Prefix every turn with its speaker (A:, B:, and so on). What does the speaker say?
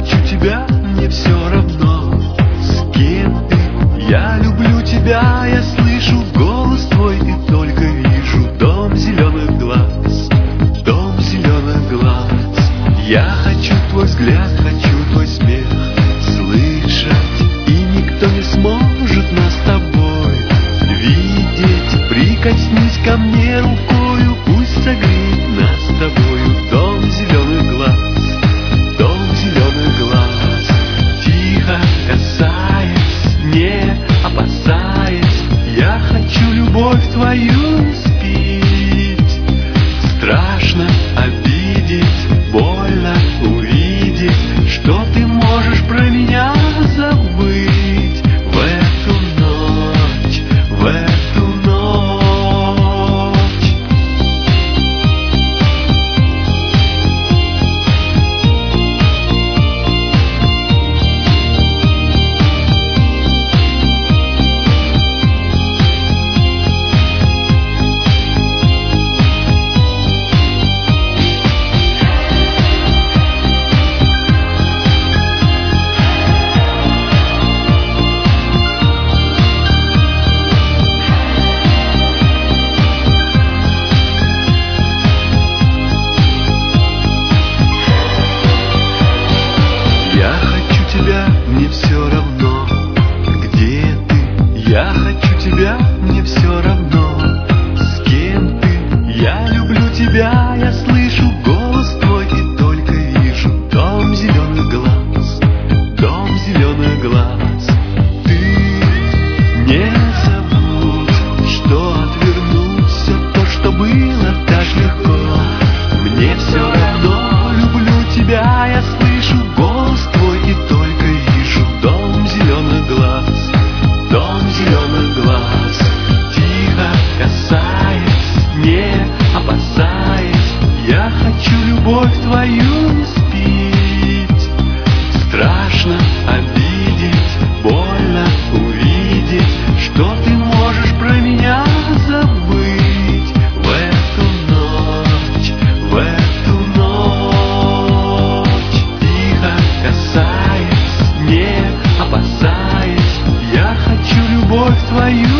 A: хочу тебя, мне все равно, с кем ты. Я люблю тебя, я слышу голос твой и только вижу дом зеленых глаз, дом зеленых глаз. Я хочу твой взгляд, хочу твой смех слышать, и никто не сможет нас с тобой видеть. Прикоснись ко мне рукою, пусть согреет нас с тобою дом зеленых глаз, дом зеленых глаз. Тихо касаясь, не опасаясь, я хочу любовь твою испить. Страшно обидеть, больно увидеть, что ты можешь про меня забыть в эту ночь, в эту ночь. Мне все равно, где ты. Я хочу тебя, мне все равно, с кем ты. Я люблю тебя, я слышу голос твой и только вижу дом зеленых глаз, дом зеленых глаз. Ты не забудь, что отвернуть все то, что было так легко. Мне все равно, люблю тебя, я слышу голос твой и только вижу дом зеленых глаз, дом зеленых глаз. Тихо касаясь, не опасаясь, я хочу любовь твою испить. Страшно обидеть, больно увидеть, что ты можешь про меня забыть в эту ночь, в эту ночь. Тихо касаясь, не опасаясь, я хочу любовь твою